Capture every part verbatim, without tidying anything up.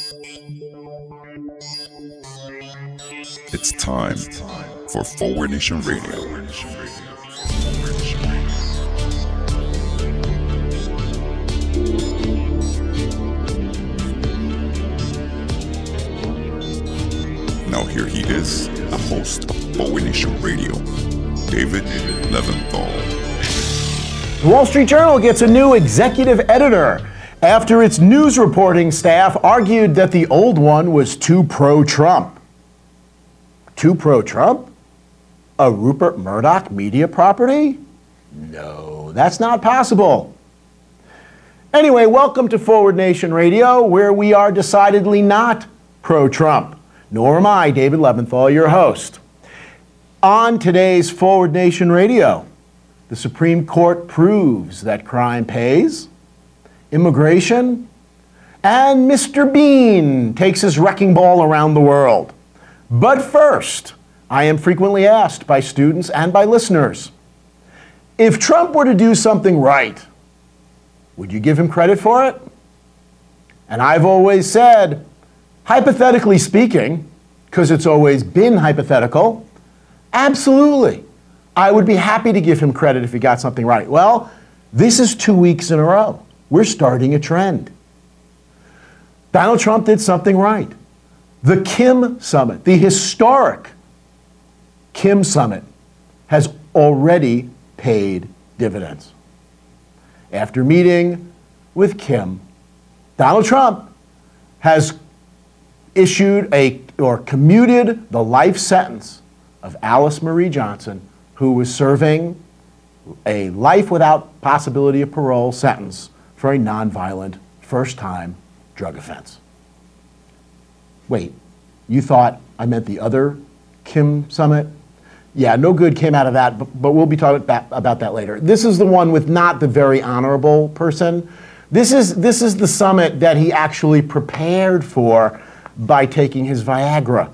It's time for Forward Nation Radio. Now here he is, the host of Forward Nation Radio, David Leventhal. The Wall Street Journal gets a new executive editor after its news reporting staff argued that the old one was too pro-Trump. Too pro-Trump? A Rupert Murdoch media property? No, that's not possible. Anyway, welcome to Forward Nation Radio, where we are decidedly not pro-Trump. Nor am I, David Leventhal, your host. On today's Forward Nation Radio, the Supreme Court proves that crime pays, immigration, and Mister Bean takes his wrecking ball around the world. But first, I am frequently asked by students and by listeners, if Trump were to do something right, would you give him credit for it? And I've always said, hypothetically speaking, because it's always been hypothetical, absolutely. I would be happy to give him credit if he got something right. Well, this is two weeks in a row. We're starting a trend. Donald Trump did something right. The Kim Summit, the historic Kim Summit, has already paid dividends. After meeting with Kim, Donald Trump has issued a, or commuted the life sentence of Alice Marie Johnson, who was serving a life without possibility of parole sentence for a nonviolent first-time drug offense. Wait, you thought I meant the other Kim Summit? Yeah, no good came out of that, but, but we'll be talking about, about that later. This is the one with not the very honorable person. This is, this is the summit that he actually prepared for by taking his Viagra.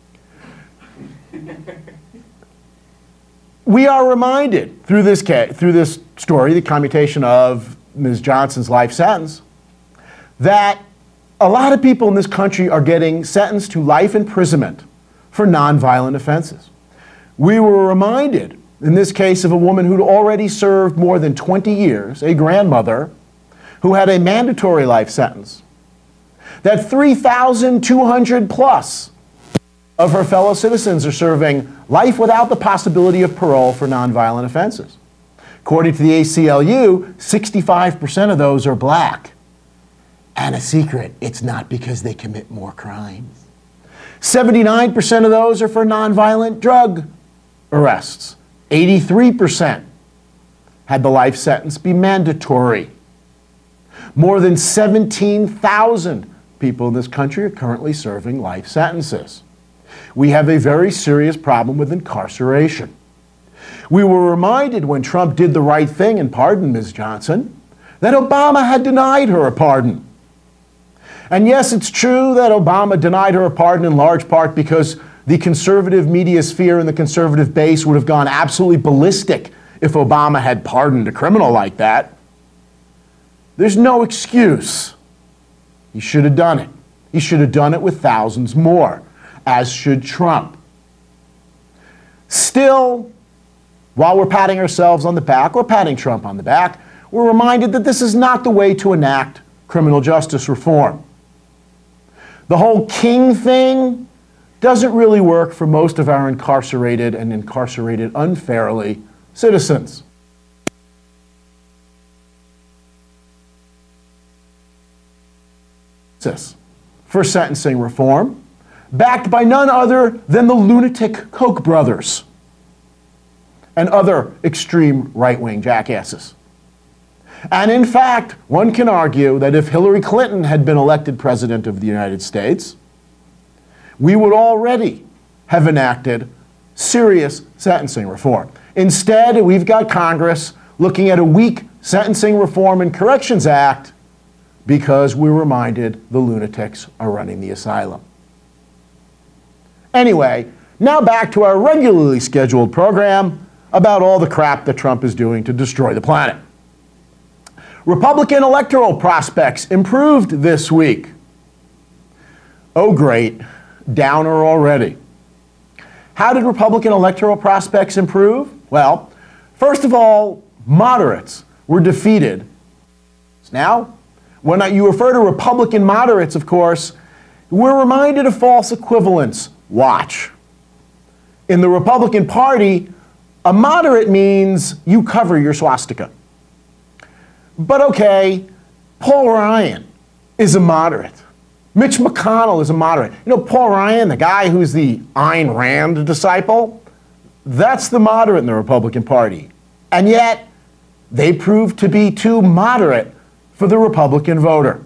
We are reminded through this, through this story, the commutation of Miz Johnson's life sentence, that a lot of people in this country are getting sentenced to life imprisonment for nonviolent offenses. We were reminded, in this case, of a woman who'd already served more than twenty years, a grandmother, who had a mandatory life sentence, that three thousand two hundred plus of her fellow citizens are serving life without the possibility of parole for nonviolent offenses. According to the A C L U, sixty-five percent of those are black. And a secret, it's not because they commit more crimes. seventy-nine percent of those are for nonviolent drug arrests. eighty-three percent had the life sentence be mandatory. More than seventeen thousand people in this country are currently serving life sentences. We have a very serious problem with incarceration. We were reminded when Trump did the right thing and pardoned Miz Johnson that Obama had denied her a pardon. And yes, it's true that Obama denied her a pardon in large part because the conservative media sphere and the conservative base would have gone absolutely ballistic if Obama had pardoned a criminal like that. There's no excuse. He should have done it. He should have done it with thousands more, as should Trump. Still, while we're patting ourselves on the back or patting Trump on the back, we're reminded that this is not the way to enact criminal justice reform. The whole King thing doesn't really work for most of our incarcerated and incarcerated unfairly citizens. For sentencing reform, backed by none other than the lunatic Koch brothers and other extreme right-wing jackasses. And in fact, one can argue that if Hillary Clinton had been elected president of the United States, we would already have enacted serious sentencing reform. Instead, we've got Congress looking at a weak Sentencing Reform and Corrections Act because we're reminded the lunatics are running the asylum. Anyway, now back to our regularly scheduled program about all the crap that Trump is doing to destroy the planet. Republican electoral prospects improved this week. Oh great, downer already. How did Republican electoral prospects improve? Well, first of all, moderates were defeated. Now, when you refer to Republican moderates, of course, we're reminded of false equivalence. Watch. In the Republican Party, a moderate means you cover your swastika. But okay, Paul Ryan is a moderate. Mitch McConnell is a moderate. You know, Paul Ryan, the guy who's the Ayn Rand disciple, that's the moderate in the Republican Party. And yet, they proved to be too moderate for the Republican voter.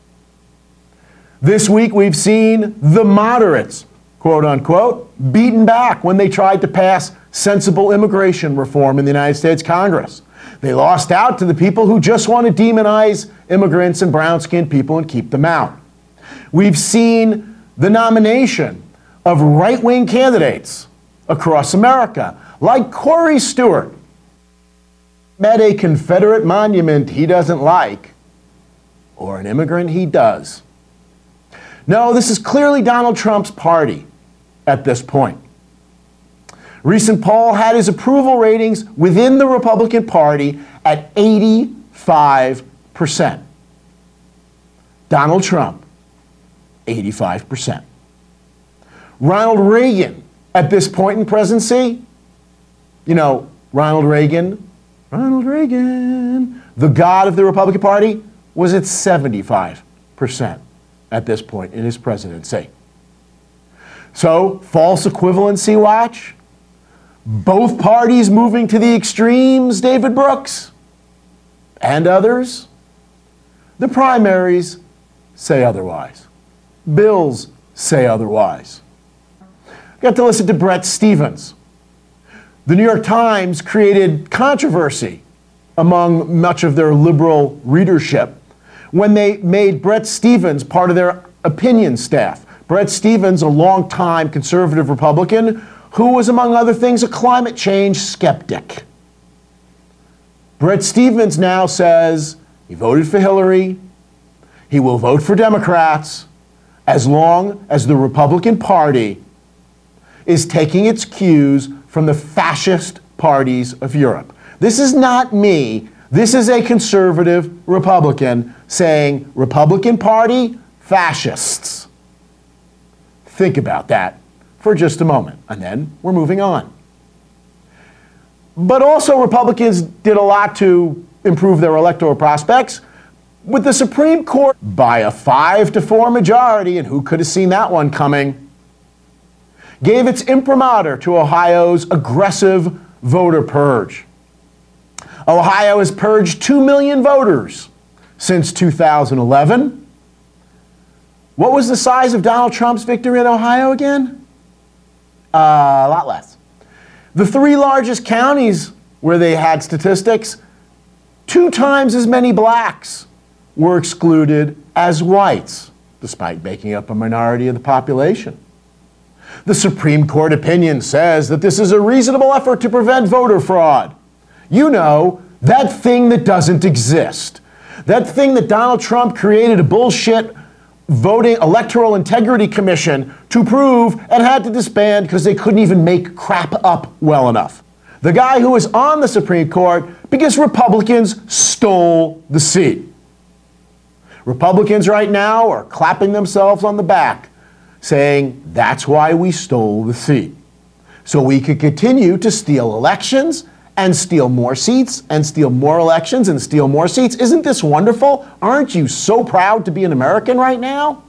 This week we've seen the moderates, quote unquote, beaten back when they tried to pass sensible immigration reform in the United States Congress. They lost out to the people who just want to demonize immigrants and brown-skinned people and keep them out. We've seen the nomination of right-wing candidates across America, like Corey Stewart, met a Confederate monument he doesn't like, or an immigrant he does. No, this is clearly Donald Trump's party at this point. Recent poll had his approval ratings within the Republican Party at eighty-five percent. Donald Trump, eighty-five percent. Ronald Reagan, at this point in presidency, you know, Ronald Reagan, Ronald Reagan, the god of the Republican Party, was at seventy-five percent at this point in his presidency. So, false equivalency watch? Both parties moving to the extremes, David Brooks, and others? The primaries say otherwise. Bills say otherwise. Got to listen to Bret Stephens. The New York Times created controversy among much of their liberal readership when they made Bret Stephens part of their opinion staff. Bret Stephens, a longtime conservative Republican, who was, among other things, a climate change skeptic. Bret Stephens now says he voted for Hillary, he will vote for Democrats, as long as the Republican Party is taking its cues from the fascist parties of Europe. This is not me. This is a conservative Republican saying, Republican Party, fascists. Think about that for just a moment, and then we're moving on. But also, Republicans did a lot to improve their electoral prospects with the Supreme Court by a five to four majority, and who could have seen that one coming, gave its imprimatur to Ohio's aggressive voter purge. Ohio has purged two million voters since two thousand eleven. What was the size of Donald Trump's victory in Ohio again? Uh, a lot less. The three largest counties where they had statistics, two times as many blacks were excluded as whites, despite making up a minority of the population. The Supreme Court opinion says that this is a reasonable effort to prevent voter fraud. You know, that thing that doesn't exist. That thing that Donald Trump created a bullshit voting electoral integrity commission to prove and had to disband because they couldn't even make crap up well enough. The guy who was on the Supreme Court because Republicans stole the seat. Republicans right now are clapping themselves on the back, saying that's why we stole the seat. So we could continue to steal elections and steal more seats and steal more elections and steal more seats. Isn't this wonderful? Aren't you so proud to be an American right now?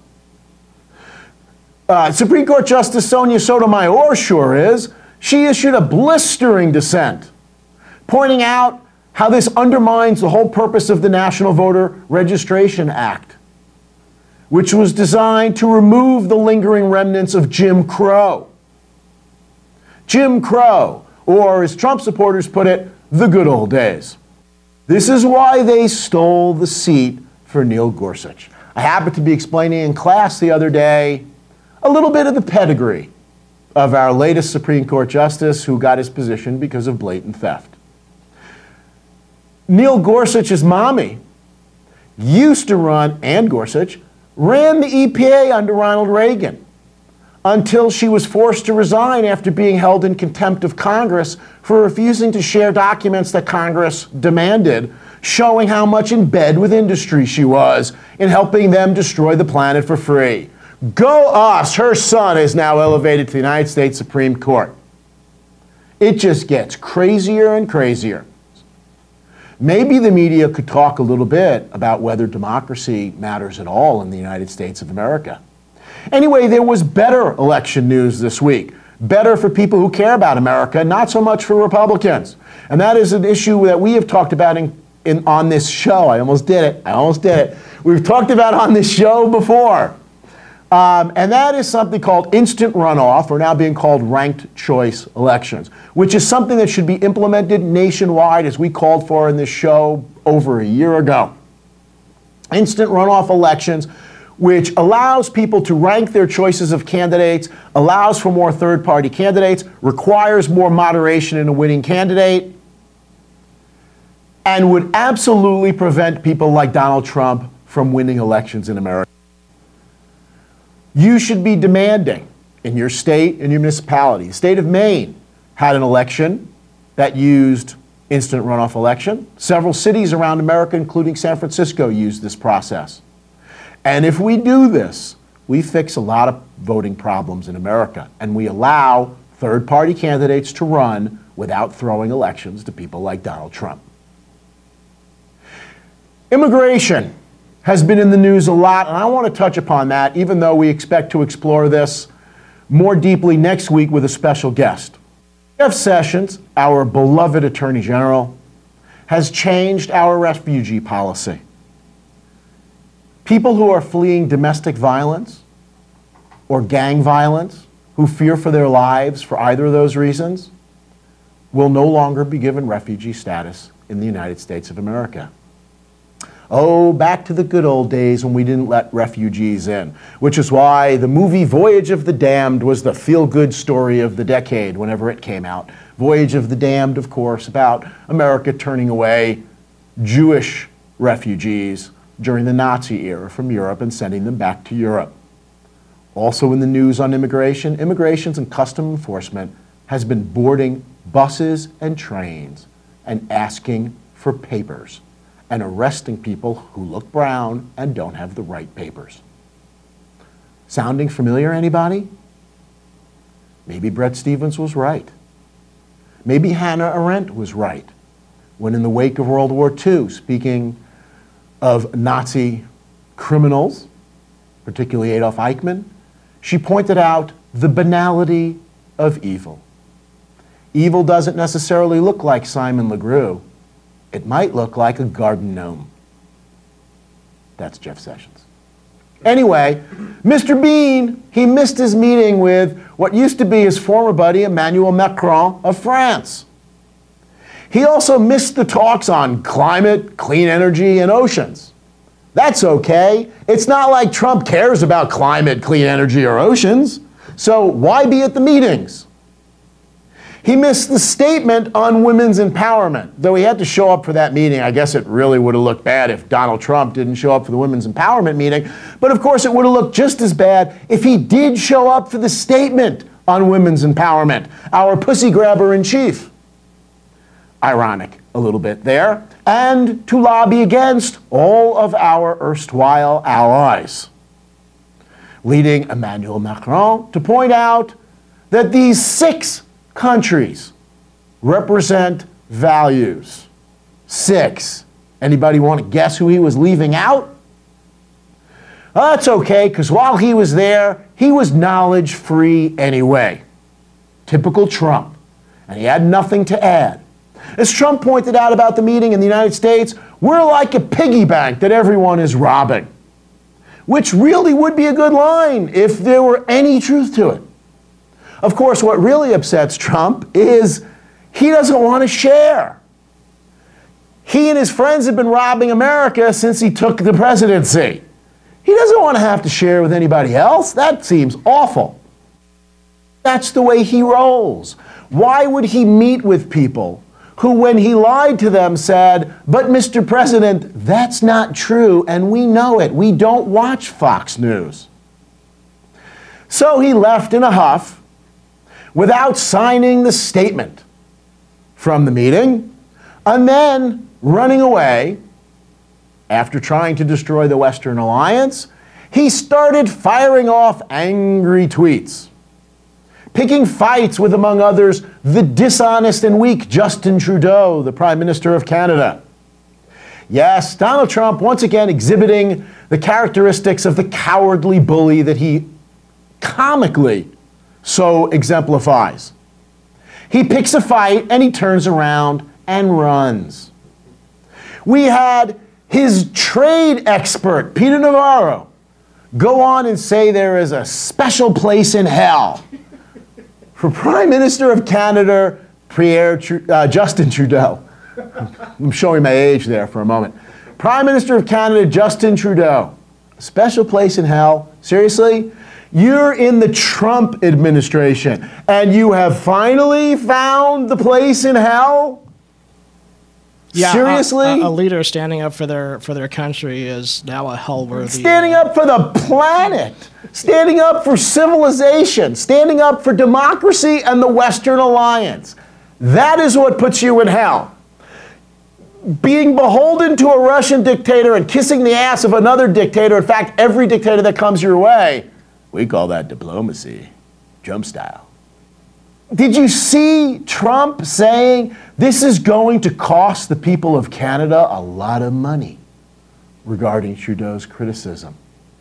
Uh, Supreme Court Justice Sonia Sotomayor sure is. She issued a blistering dissent, pointing out how this undermines the whole purpose of the National Voter Registration Act, which was designed to remove the lingering remnants of Jim Crow. Jim Crow, or as Trump supporters put it, the good old days. This is why they stole the seat for Neil Gorsuch. I happened to be explaining in class the other day a little bit of the pedigree of our latest Supreme Court justice who got his position because of blatant theft. Neil Gorsuch's mommy used to run, and Gorsuch, ran the E P A under Ronald Reagan until she was forced to resign after being held in contempt of Congress for refusing to share documents that Congress demanded, showing how much in bed with industry she was in helping them destroy the planet for free. Go us! Her son is now elevated to the United States Supreme Court. It just gets crazier and crazier. Maybe the media could talk a little bit about whether democracy matters at all in the United States of America. Anyway, there was better election news this week. Better for people who care about America, not so much for Republicans. And that is an issue that we have talked about in, in, on this show. I almost did it. I almost did it. We've talked about on this show before. Um, and that is something called instant runoff, or now being called ranked choice elections, which is something that should be implemented nationwide, as we called for in this show over a year ago. Instant runoff elections, which allows people to rank their choices of candidates, allows for more third-party candidates, requires more moderation in a winning candidate, and would absolutely prevent people like Donald Trump from winning elections in America. You should be demanding in your state and your municipality. The state of Maine had an election that used instant runoff election. Several cities around America, including San Francisco, used this process. And if we do this, we fix a lot of voting problems in America, and we allow third-party candidates to run without throwing elections to people like Donald Trump. Immigration has been in the news a lot, and I want to touch upon that, even though we expect to explore this more deeply next week with a special guest. Jeff Sessions, our beloved Attorney General, has changed our refugee policy. People who are fleeing domestic violence or gang violence, who fear for their lives for either of those reasons, will no longer be given refugee status in the United States of America. Oh, back to the good old days when we didn't let refugees in, which is why the movie Voyage of the Damned was the feel-good story of the decade whenever it came out. Voyage of the Damned, of course, about America turning away Jewish refugees during the Nazi era from Europe and sending them back to Europe. Also in the news on immigration, Immigration and Customs Enforcement has been boarding buses and trains and asking for papers, and arresting people who look brown and don't have the right papers. Sounding familiar, anybody? Maybe Bret Stephens was right. Maybe Hannah Arendt was right when, in the wake of World War Two, speaking of Nazi criminals, particularly Adolf Eichmann, she pointed out the banality of evil. Evil doesn't necessarily look like Simon LeGroux. It might look like a garden gnome. That's Jeff Sessions. Anyway, Mister Bean, he missed his meeting with what used to be his former buddy, Emmanuel Macron of France. He also missed the talks on climate, clean energy, and oceans. That's okay. It's not like Trump cares about climate, clean energy, or oceans. So why be at the meetings? He missed the statement on women's empowerment. Though he had to show up for that meeting, I guess it really would have looked bad if Donald Trump didn't show up for the women's empowerment meeting. But of course, it would have looked just as bad if he did show up for the statement on women's empowerment, our pussy grabber in chief. Ironic a little bit there. And to lobby against all of our erstwhile allies, leading Emmanuel Macron to point out that these six countries represent values. Six. Anybody want to guess who he was leaving out? Well, that's okay, because while he was there, he was knowledge-free anyway. Typical Trump. And he had nothing to add. As Trump pointed out about the meeting in the United States, we're like a piggy bank that everyone is robbing. Which really would be a good line if there were any truth to it. Of course, what really upsets Trump is he doesn't want to share. He and his friends have been robbing America since he took the presidency. He doesn't want to have to share with anybody else. That seems awful. That's the way he rolls. Why would he meet with people who, when he lied to them, said, "But Mister President, that's not true, and we know it. We don't watch Fox News." So he left in a huff without signing the statement from the meeting, and then running away. After trying to destroy the Western Alliance, he started firing off angry tweets, picking fights with, among others, the dishonest and weak Justin Trudeau, the Prime Minister of Canada. Yes, Donald Trump once again exhibiting the characteristics of the cowardly bully that he comically so exemplifies. He picks a fight and he turns around and runs. We had his trade expert, Peter Navarro, go on and say there is a special place in hell for Prime Minister of Canada, Pierre Tru- uh, Justin Trudeau. I'm showing my age there for a moment. Prime Minister of Canada, Justin Trudeau. A special place in hell? Seriously? You're in the Trump administration, and you have finally found the place in hell? Yeah, seriously? A, a, a leader standing up for their for their country is now a hell-worthy... Standing up for the planet, standing up for civilization, standing up for democracy and the Western Alliance. That is what puts you in hell. Being beholden to a Russian dictator and kissing the ass of another dictator, in fact, every dictator that comes your way, we call that diplomacy, Trump style. Did you see Trump saying this is going to cost the people of Canada a lot of money regarding Trudeau's criticism?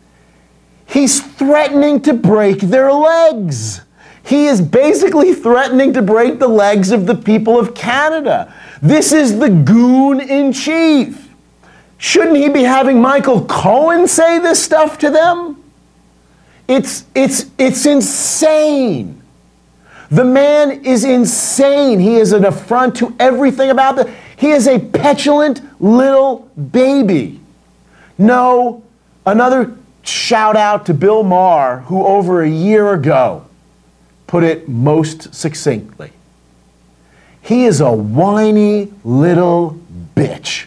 He's threatening to break their legs. He is basically threatening to break the legs of the people of Canada. This is the goon in chief. Shouldn't he be having Michael Cohen say this stuff to them? It's, it's, it's insane. The man is insane. He is an affront to everything about the... He is a petulant little baby. No, another shout out to Bill Maher, who over a year ago put it most succinctly. He is a whiny little bitch.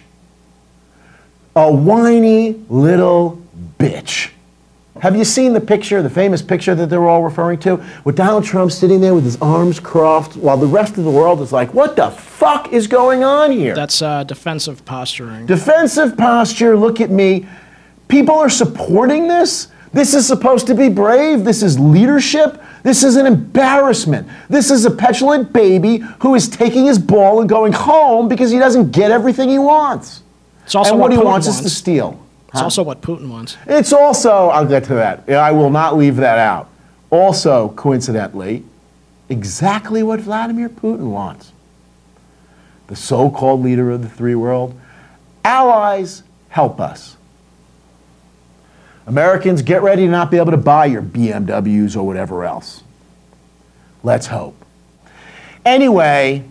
A whiny little bitch. Have you seen the picture, the famous picture that they're all referring to, with Donald Trump sitting there with his arms crossed while the rest of the world is like, what the fuck is going on here? That's uh, defensive posturing. Defensive posture, look at me. People are supporting this? This is supposed to be brave. This is leadership. This is an embarrassment. This is a petulant baby who is taking his ball and going home because he doesn't get everything he wants. It's also and what, what he Putin wants, wants is to steal. It's also what Putin wants. It's also, I'll get to that. I will not leave that out. Also, coincidentally, exactly what Vladimir Putin wants. The so-called leader of the free world. Allies, help us. Americans, get ready to not be able to buy your B M Ws or whatever else. Let's hope. Anyway,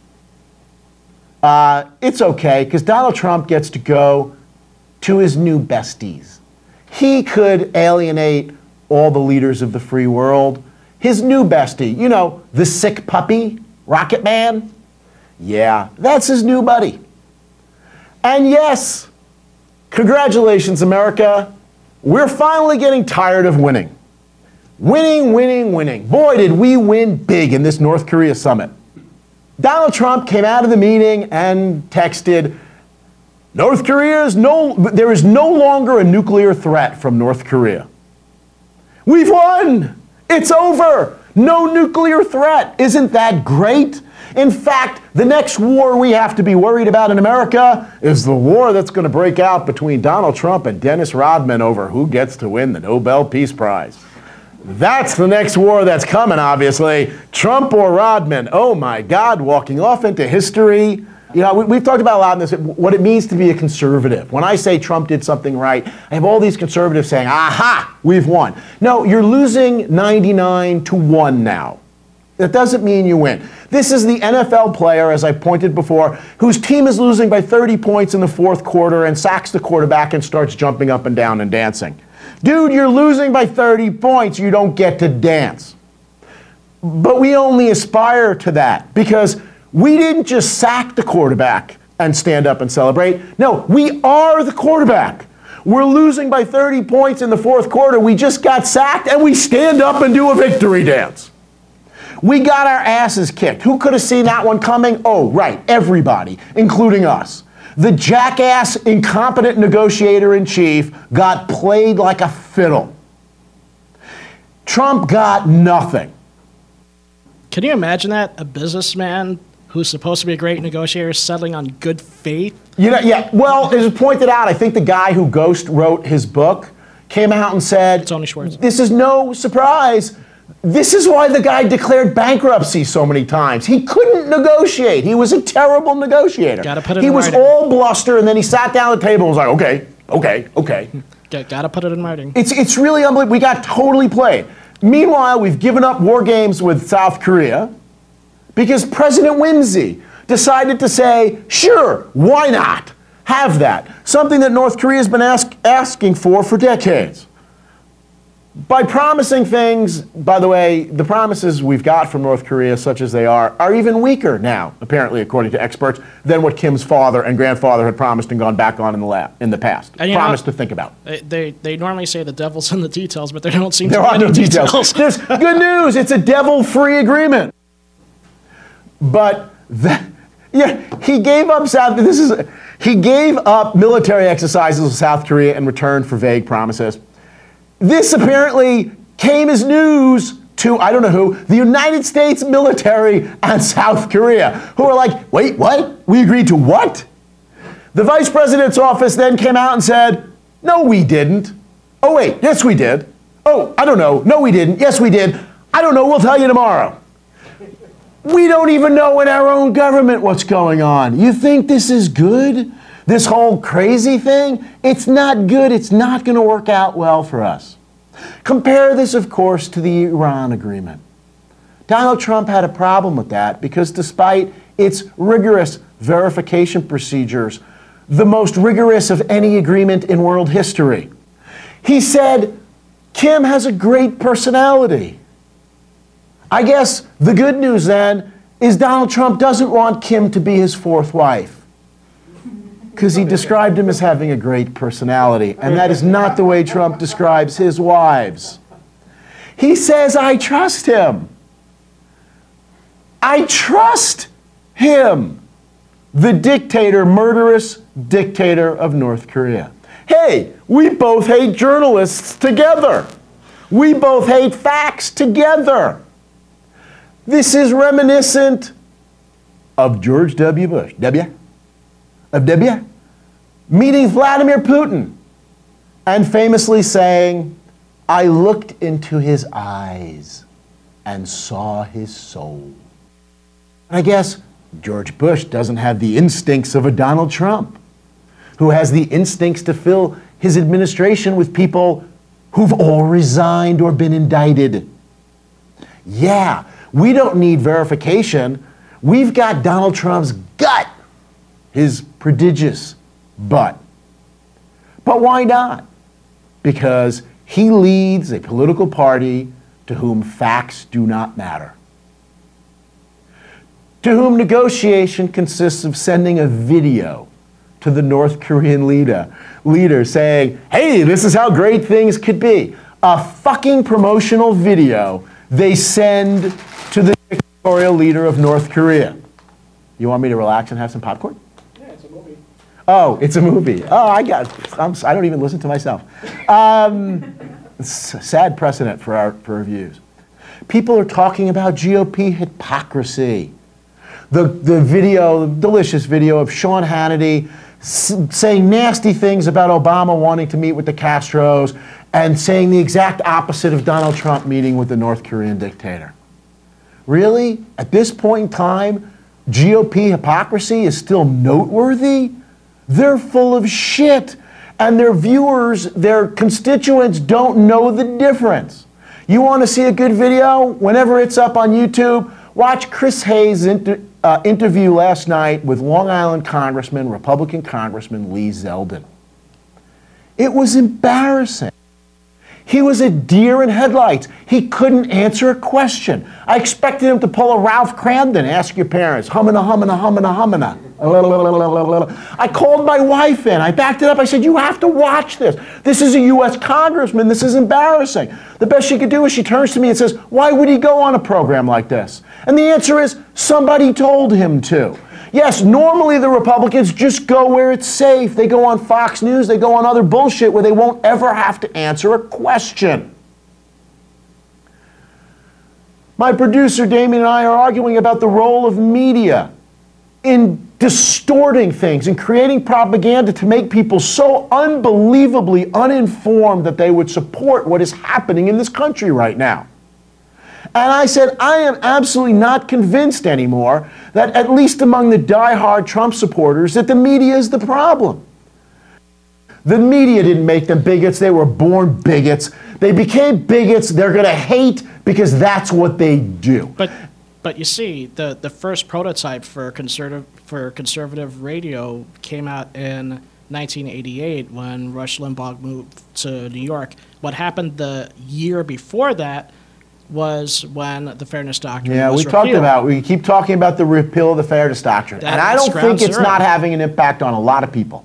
uh, it's okay, because Donald Trump gets to go to his new besties. He could alienate all the leaders of the free world. His new bestie, you know, the sick puppy, Rocket Man. Yeah, that's his new buddy. And yes, congratulations, America. We're finally getting tired of winning. Winning, winning, winning. Boy, did we win big in this North Korea summit. Donald Trump came out of the meeting and texted, North Korea is no, there is no longer a nuclear threat from North Korea. We've won! It's over! No nuclear threat! Isn't that great? In fact, the next war we have to be worried about in America is the war that's going to break out between Donald Trump and Dennis Rodman over who gets to win the Nobel Peace Prize. That's the next war that's coming, obviously. Trump or Rodman. Oh my God, walking off into history. You know, we, we've talked about a lot in this, what it means to be a conservative. When I say Trump did something right, I have all these conservatives saying, aha, we've won. No, you're losing ninety-nine to one now. That doesn't mean you win. This is the N F L player, as I pointed before, whose team is losing by thirty points in the fourth quarter and sacks the quarterback and starts jumping up and down and dancing. Dude, you're losing by thirty points. You don't get to dance. But we only aspire to that because We didn't just sack the quarterback and stand up and celebrate. No, we are the quarterback. We're losing by thirty points in the fourth quarter. We just got sacked and we stand up and do a victory dance. We got our asses kicked. Who could have seen that one coming? Oh, right, everybody, including us. The jackass, incompetent negotiator-in-chief got played like a fiddle. Trump got nothing. Can you imagine that? A businessman who's supposed to be a great negotiator settling on good faith? You know, yeah, well, as pointed out, I think the guy who ghost wrote his book came out and said, Tony Schwartz. This is no surprise. This is why the guy declared bankruptcy so many times. He couldn't negotiate. He was a terrible negotiator. Gotta put it he in was writing. all bluster, and then he sat down at the table and was like, okay, okay, okay. Gotta put it in writing. It's, it's really unbelievable. We got totally played. Meanwhile, we've given up war games with South Korea because President Whimsy decided to say, sure, why not? Have that. Something that North Korea has been ask, asking for for decades. By promising things, by the way, the promises we've got from North Korea, such as they are, are even weaker now, apparently, according to experts, than what Kim's father and grandfather had promised and gone back on in the lab, in the past. And promised know, to think about. They, they they normally say the devil's in the details, but there don't seem there to be are any no details. details. There's good news. It's a devil-free agreement. But that, yeah, he gave up South. This is he gave up military exercises with South Korea in return for vague promises. This apparently came as news to, I don't know who, the United States military and South Korea, who are like, wait, what? We agreed to what? The vice president's office then came out and said, no, we didn't. Oh, wait, yes, we did. Oh, I don't know. No, we didn't. Yes, we did. I don't know. We'll tell you tomorrow. We don't even know in our own government what's going on. You think this is good? This whole crazy thing? It's not good. It's not going to work out well for us. Compare this, of course, to the Iran agreement. Donald Trump had a problem with that because despite its rigorous verification procedures, the most rigorous of any agreement in world history, he said, Kim has a great personality. I guess the good news then is Donald Trump doesn't want Kim to be his fourth wife because he described him as having a great personality, and that is not the way Trump describes his wives. He says, I trust him. I trust him. The dictator, murderous dictator of North Korea. Hey, we both hate journalists together. We both hate facts together. This is reminiscent of George W. Bush, W, of W, meeting Vladimir Putin and famously saying, I looked into his eyes and saw his soul. I guess George Bush doesn't have the instincts of a Donald Trump, who has the instincts to fill his administration with people who've all resigned or been indicted. Yeah, we don't need verification. We've got Donald Trump's gut, his prodigious butt. But why not? Because he leads a political party to whom facts do not matter, to whom negotiation consists of sending a video to the North Korean leader, leader saying, hey, this is how great things could be. A fucking promotional video they send to the dictatorial leader of North Korea. You want me to relax and have some popcorn? Yeah, it's a movie. Oh, it's a movie. Oh, I got, I'm, I don't even listen to myself. Um, it's a sad precedent for our, for our views. People are talking about G O P hypocrisy. The, the video, the delicious video of Sean Hannity s- saying nasty things about Obama wanting to meet with the Castros and saying the exact opposite of Donald Trump meeting with the North Korean dictator. Really? At this point in time, G O P hypocrisy is still noteworthy? They're full of shit, and their viewers, their constituents don't know the difference. You want to see a good video? Whenever it's up on YouTube, watch Chris Hayes' inter- uh, interview last night with Long Island Congressman, Republican Congressman Lee Zeldin. It was embarrassing. He was a deer in headlights. He couldn't answer a question. I expected him to pull a Ralph Cramden, ask your parents, hummina, hummina, hummina, hummina. I called my wife in. I backed it up. I said, you have to watch this. This is a U S congressman. This is embarrassing. The best she could do is she turns to me and says, why would he go on a program like this? And the answer is, somebody told him to. Yes, normally the Republicans just go where it's safe. They go on Fox News. They go on other bullshit where they won't ever have to answer a question. My producer, Damien, and I are arguing about the role of media in distorting things and creating propaganda to make people so unbelievably uninformed that they would support what is happening in this country right now. And I said, I am absolutely not convinced anymore that, at least among the diehard Trump supporters, that the media is the problem. The media didn't make them bigots. They were born bigots. They became bigots. They're going to hate because that's what they do. But but you see, the, the first prototype for conservative for conservative radio came out in nineteen eighty-eight when Rush Limbaugh moved to New York. What happened the year before that was when the Fairness Doctrine yeah, was we talked repealed. about, we keep talking about the repeal of the Fairness Doctrine. That and I don't think it's zero. not having an impact on a lot of people.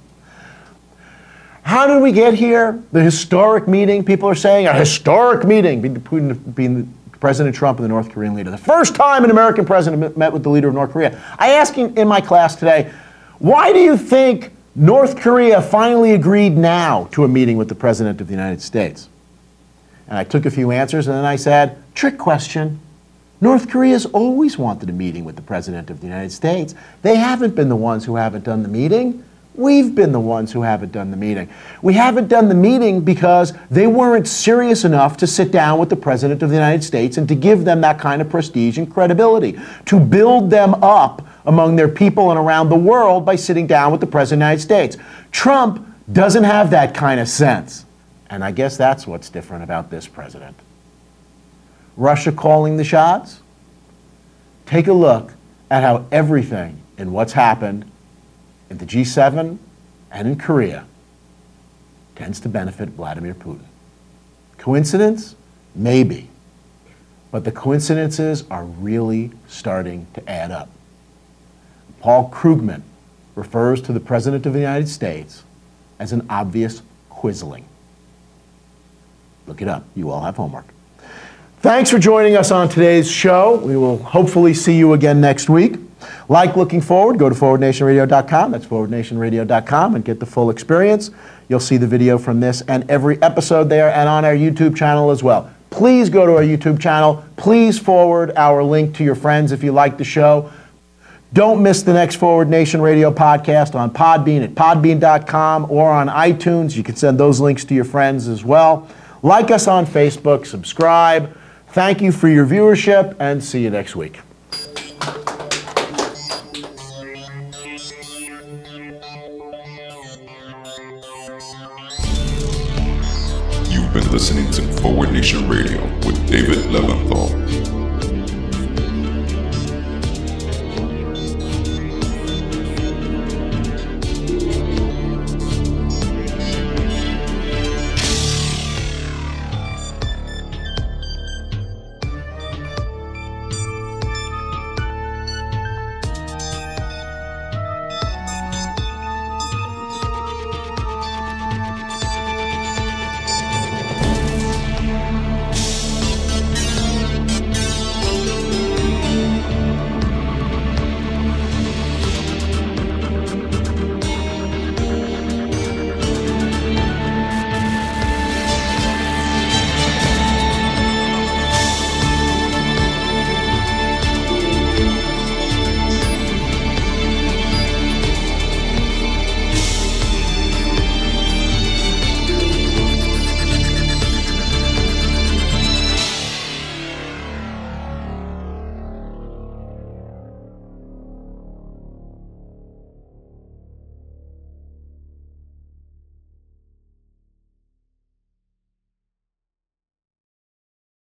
How did we get here? The historic meeting, people are saying, a historic meeting between, between President Trump and the North Korean leader. The first time an American president met with the leader of North Korea. I asked him in my class today, why do you think North Korea finally agreed now to a meeting with the President of the United States? And I took a few answers, and then I said, trick question. North Korea's always wanted a meeting with the President of the United States. They haven't been the ones who haven't done the meeting. We've been the ones who haven't done the meeting. We haven't done the meeting because they weren't serious enough to sit down with the President of the United States and to give them that kind of prestige and credibility, to build them up among their people and around the world by sitting down with the President of the United States. Trump doesn't have that kind of sense. And I guess that's what's different about this president. Russia calling the shots? Take a look at how everything in what's happened in the G seven and in Korea tends to benefit Vladimir Putin. Coincidence? Maybe. But the coincidences are really starting to add up. Paul Krugman refers to the President of the United States as an obvious quisling. Look it up. You all have homework. Thanks for joining us on today's show. We will hopefully see you again next week. Like Looking Forward, go to forward nation radio dot com. That's forward nation radio dot com and get the full experience. You'll see the video from this and every episode there and on our YouTube channel as well. Please go to our YouTube channel. Please forward our link to your friends if you like the show. Don't miss the next Forward Nation Radio podcast on Podbean at podbean dot com or on iTunes. You can send those links to your friends as well. Like us on Facebook, subscribe. Thank you for your viewership, and see you next week. You've been listening to Forward Nation Radio with David Leventhal.